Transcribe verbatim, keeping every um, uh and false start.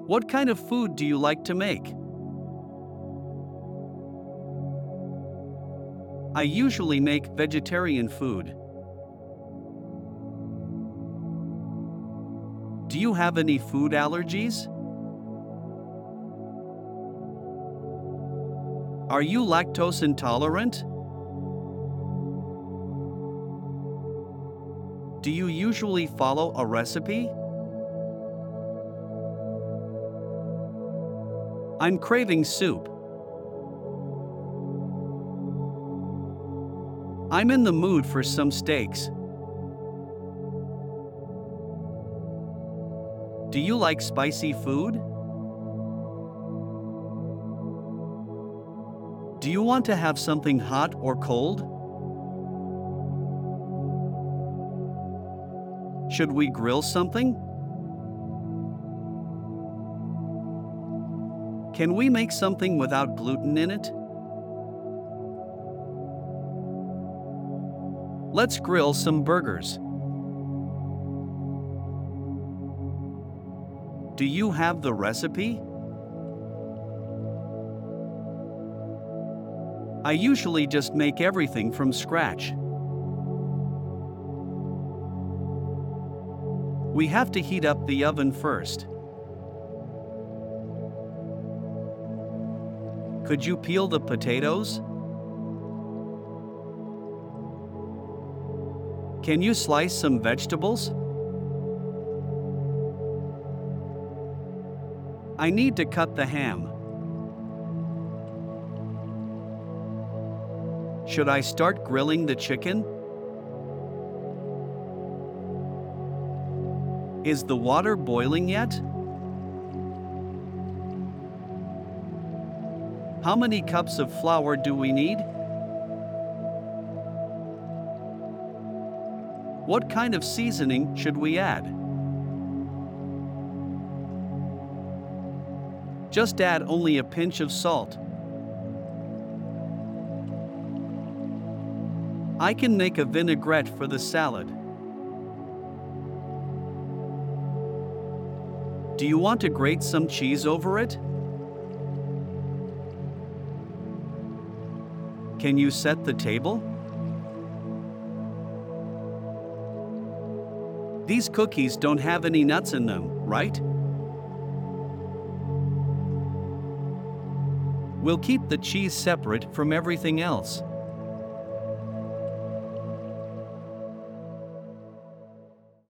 What kind of food do you like to make? I usually make vegetarian food. Do you have any food allergies? Are you lactose intolerant? Do you usually follow a recipe? I'm craving soup. I'm in the mood for some steaks. Do you like spicy food? Do you want to have something hot or cold? Should we grill something? Can we make something without gluten in it? Let's grill some burgers. Do you have the recipe? I usually just make everything from scratch. We have to heat up the oven first. Could you peel the potatoes? Can you slice some vegetables? I need to cut the ham. Should I start grilling the chicken? Is the water boiling yet? How many cups of flour do we need? What kind of seasoning should we add? Just add only a pinch of salt. I can make a vinaigrette for the salad. Do you want to grate some cheese over it? Can you set the table? These cookies don't have any nuts in them, right? We'll keep the cheese separate from everything else.